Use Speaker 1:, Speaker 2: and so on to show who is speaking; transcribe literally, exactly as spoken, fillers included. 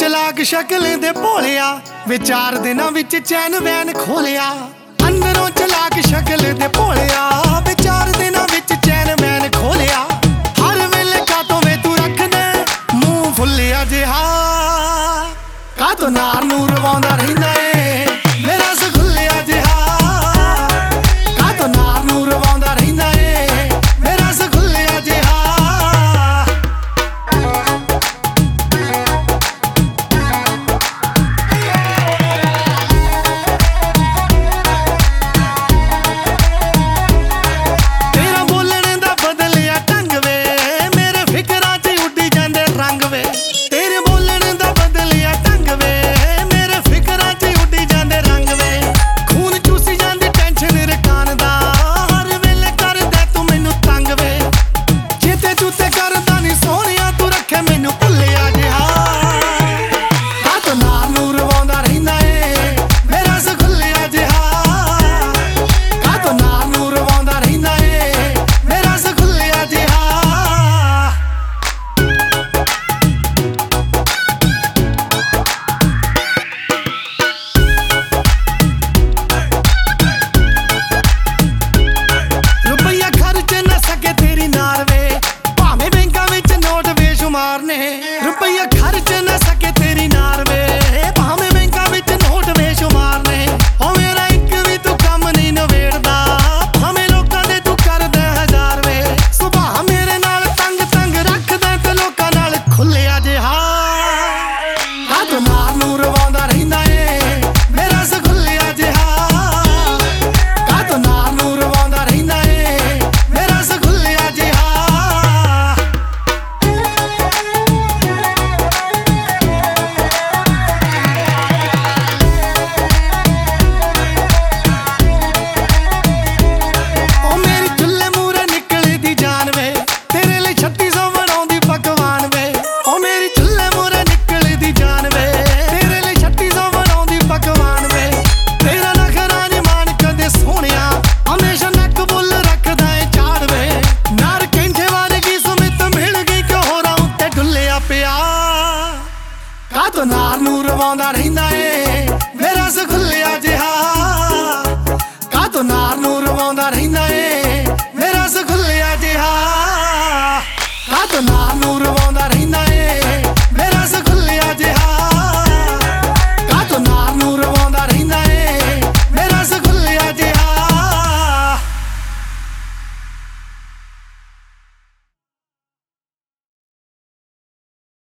Speaker 1: ਚਲਾਕ ਸ਼ਕਲ ਦੇ ਭੋਲਿਆ ਵੇ ਚਾਰ ਦਿਨਾਂ ਵਿੱਚ ਚੈਨ ਵੈਨ ਖੋਲਿਆ। ਅੰਦਰੋਂ ਚਲਾਕ ਸ਼ਕਲ ਦੇ ਭੋਲਿਆ ਵੇ ਚਾਰ ਦਿਨਾਂ ਵਿੱਚ ਚੈਨ ਵੈਨ ਖੋਲਿਆ। ਹਰ ਵੇਲੇ ਕਾਤੋਂ ਵੇ ਤੂੰ ਰੱਖਦੇ ਮੂੰਹ ਫੁੱਲਿਆ ਜਿਹਾ, ਕਾਤੋਂ ਨਾਰ ਨੂੰ ਰਵਾਉਂਦਾ ਰਹਿੰਦਾ ਏ ਮੇਰਾ ਸਖੁੱਲਿਆ ਜਿਹਾ, ਕਾਤੋਂ ਨਾਰ ਨੂੰ ਰਵਾਉਂਦਾ ਰਹਿੰਦਾ ਏ ਮੇਰਾ ਸਖੁੱਲਿਆ ਜਿਹਾ। ਤੇਰਾ ਬੋਲਣ ਦਾ ਬਦਲਿਆ ਢੰਗ ਵੇ ਮੇਰੇ ਫਿਕਰਾਂ 'ਚ ਉੱਡੀ ਜਾਂਦੇ ਰੰਗ ਵੇ। ਤੇਰੇ ਬੋਲਣ ਦਾ ਬਦਲਿਆ ਢੰਗ ਵੇ ਮੇਰੇ ਫਿਕਰਾਂ 'ਚ ਉੱਡੀ ਜਾਂਦੇ ਰੰਗ ਵੇ। ਖੂਨ ਚੂਸੀ ਜਾਂਦੀ ਟੈਨਸ਼ਨ ਰਕਾਨ ਦਾ ਹਰ ਵੇਲੇ ਕਰਦਾ ਤੂੰ ਮੈਨੂੰ ਤੰਗ ਵੇ। ਚੇਤੇ ਚੂਤੇ ਕਰਦਾ ਨੀ ਸੋਹਣਿਆ ਤੂੰ ਰੱਖੇ ਮੈਨੂੰ ਭੁੱਲਿਆ ਜਿਹਾ, ਕਾਤੋਂ ਨਾਰ ਨੂੰ ਰਵਾਉਂਦਾ ਰਹਿੰਦਾ ਏ ਮੇਰਾ ਸਖੁੱਲਿਆ ਜਿਹਾ, ਕਾਤੋਂ ਨਾਰ ਨੂੰ ਰਵਾਉਂਦਾ ਰਹਿੰਦਾ ਏ ਮੇਰਾ ਸਖੁੱਲਿਆ ਜਿਹਾ। ਰੁਪਈਆ ਖਰਚ ਨਾ ਸਕੇ ਤੇਰੀ ਨਾਰ ਵੇ ਭਾਵੇਂ ਬੈਂਕਾਂ ਵਿੱਚ ਨੋਟ ਬੇਸ਼ੁਮਾਰ ਨੇ। ਰੁਪਈਆ ਖਰਚ ਨਾ ਸਕੇ ਤੇਰੀ ਨਾਰ ਵੇ ਭਾਵੇਂ ਬੈਂਕਾਂ ਵਿੱਚ ਨੋਟ ਬੇਸ਼ੁਮਾਰ ਨੇ। ਓ ਮੇਰਾ ਇੱਕ ਵੀ ਤੂੰ ਕੰਮ ਨਹੀਂ ਨਵੇੜਦਾ ਭਾਵੇਂ ਲੋਕਾਂ ਦੇ ਤੂੰ ਕਰਦਾ ਹਜ਼ਾਰ ਵੇ। ਸੁਭਾਅ ਮੇਰੇ ਨਾਲ ਤੰਗ ਤੰਗ ਰੱਖਦਾ ਤੇ ਲੋਕਾਂ ਨਾਲ ਖੁੱਲਿਆ ਜਿਹਾ, ਕਾਤੋਂ ਨਾਰ ਨੂੰ ਰਵਾਉਂਦਾ ਰਹਿੰਦਾ ਏ ਮੇਰਾ ਸਖੁੱਲਿਆ ਜਿਹਾ, ਕਾਤੋਂ ਨਾਰ ਨੂੰ ਰਵਾਉਂਦਾ ਰਹਿੰਦਾ ਏ ਮੇਰਾ ਸਖੁੱਲਿਆ ਜਿਹਾ। ਓ ਮੇਰੀ ਚੁੱਲ੍ਹੇ ਮੂਹਰੇ ਨਿਕਲਦੀ ਜਾਨ ਵੇ ਤੇਰੇ ਲਈ ਛੱਤੀ ਸੌ ਬਣਾਉਂਦੀ ਪਕਵਾਨ ਵੇ। ਓ ਮੇਰੀ ਚੁੱਲ੍ਹੇ ਮੂਹਰੇ ਨਿਕਲਦੀ ਜਾਨ ਵੇ ਤੇਰੇ ਲਈ ਛੱਤੀ ਸੌ ਬਣਾਉਂਦੀ ਪਕਵਾਨ ਵੇ। ਤੇਰਾ ਨਖਰਾ ਨੀ ਮਾਣ ਕਦੇ ਸੋਹਣਿਆ ਹਮੇਸ਼ਾ ਨੱਕ ਬੁੱਲ ਰੱਖਦਾ ਏ ਝਾੜ ਵੇ। ਨਾਰ ਕੈਂਠੇ ਵਰਗੀ ਸੁਮਿਤ ਮਿਲ ਗਈ ਕਿ ਹੋਰਾਂ ਉੱਤੇ ਡੁੱਲਿਆ ਪਿਆ, ਕਾਤੋਂ ਨਾਰ ਨੂੰ ਰਵਾਉਂਦਾ ਰਹਿੰਦਾ ਏ ਮੇਰਾ ਸਖੁੱਲਿਆ ਜਿਹਾ, ਕਾਤੋਂ ਨਾਰ ਨੂੰ ਰਵਾਉਂਦਾ ਰਹਿੰਦਾ